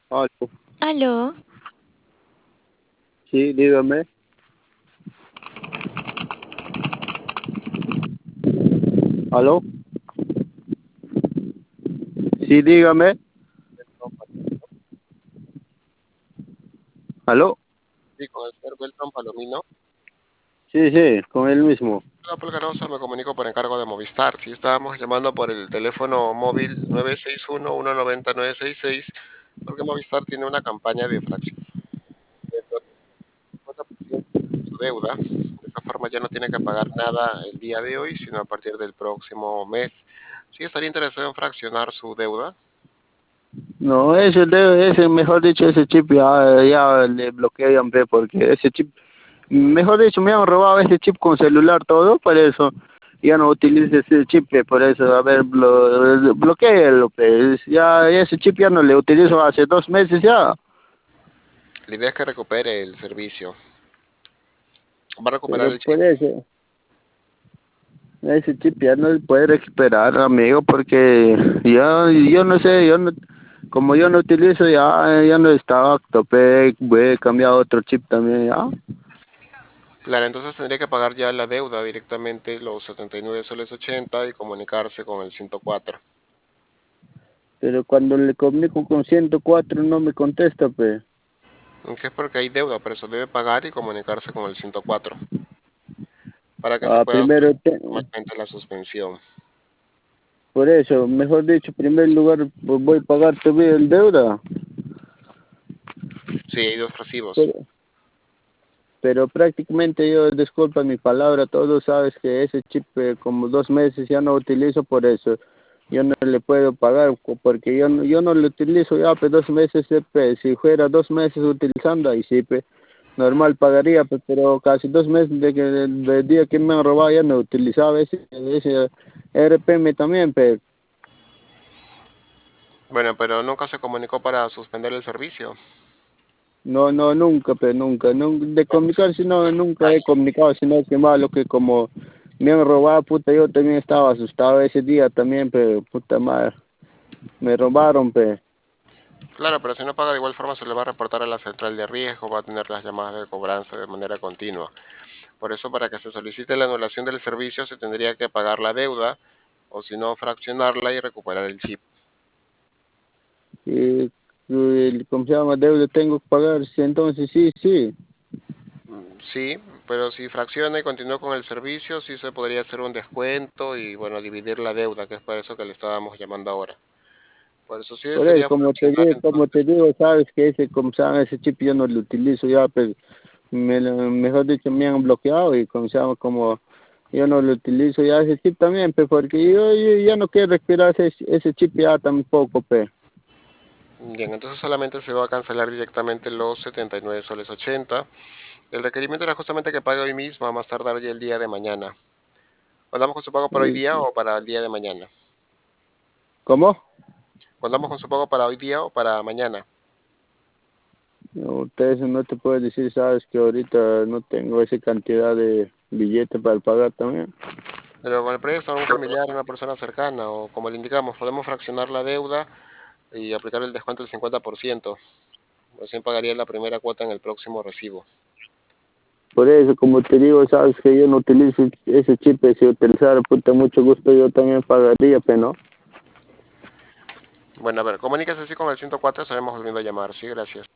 Aló. Aló, Sí, dígame. ¿Aló? Sí, dígame. ¿Aló? Sí, con el señor Beltrán Palomino. Sí, sí, con él mismo. Hola, Polgarosa, me comunico por encargo de Movistar. Sí, estábamos llamando por el teléfono móvil 961-190-966 porque Movistar tiene una campaña de fracción del 50% de su deuda. De esa forma ya no tiene que pagar nada el día de hoy, sino a partir del próximo mes. Sí, estaría interesado en fraccionar su deuda. No, ese, mejor dicho, ese chip ya le bloquean, ve, porque ese chip, mejor dicho, me han robado ese chip con celular todo, por eso ya no utilizo ese chip, ve, por eso, a ver, bloqueelo, pues, ya ese chip ya no le utilizo hace 2 meses ya, La idea es que recupere el servicio. Va a recuperar pero el chip. por eso, ese chip ya no se puede recuperar, amigo, porque ya, yo no sé, como yo no utilizo, ya no está apto, pe, voy a cambiar otro chip también, ya. Claro, entonces tendría que pagar ya la deuda directamente, los 79 soles 80 y comunicarse con el 104. Pero cuando le comunico con 104 no me contesta, pe. Aunque es porque hay deuda, por eso debe pagar y comunicarse con el 104 para que se Ah, pueda hacer primero, formalmente la suspensión. por eso, mejor dicho, en primer lugar voy a pagar todavía el deuda. Sí, hay dos recibos. Pero, pero prácticamente yo, disculpa mi palabra, todos sabes que ese chip como 2 meses ya no utilizo, por eso yo no le puedo pagar, porque yo no lo utilizo ya, pues 2 meses, pe, si fuera 2 meses utilizando, ahí sí, pe, normal pagaría, pues, pero casi 2 meses del día que me han robado ya no utilizaba ese RPM también, pe. Bueno, pero nunca se comunicó para suspender el servicio. No, no, nunca, pero nunca, nunca, de comunicar, si no, nunca he comunicado, sino que malo que como me han robado, puta, yo también estaba asustado ese día también, pero puta madre, me robaron, pe. Claro, pero si no paga de igual forma se le va a reportar a la central de riesgo, va a tener las llamadas de cobranza de manera continua. Por eso, para que se solicite la anulación del servicio, se tendría que pagar la deuda o si no, fraccionarla y recuperar el chip. Y, ¿cómo se llama? Deuda tengo que pagar, sí, entonces sí, sí. Sí, pero si fracciona y continúa con el servicio, sí se podría hacer un descuento y bueno, dividir la deuda, que es para eso que le estábamos llamando ahora. Por eso sí Por eso, desearía fraccionar como te entonces. digo, sabes que ese, como se llama, ese chip yo no lo utilizo ya, pues, mejor dicho, me han bloqueado y como se llama, como yo no lo utilizo ya ese chip también, pues, porque yo ya no quiero respirar ese chip ya tampoco, pues. Bien, entonces solamente se va a cancelar directamente los 79 soles 80. El requerimiento era justamente que pague hoy mismo, a más tardar ya el día de mañana. ¿Contamos con su pago para hoy Y- día o para el día de mañana? ¿Cómo? ¿Contamos con su pago para hoy día o para mañana? No, ustedes no te puedo decir, sabes que ahorita no tengo esa cantidad de billete para pagar también. Pero con el préstamo a un familiar, una persona cercana, o como le indicamos, podemos fraccionar la deuda y aplicar el descuento del 50%. Recién pagaría la primera cuota en el próximo recibo. Por eso, como te digo, sabes que yo no utilizo ese chip, si utilizara, puta, mucho gusto yo también pagaría, pero no. Bueno, a ver, comuníquese así con el 104, estaremos volviendo a llamar. Sí, gracias.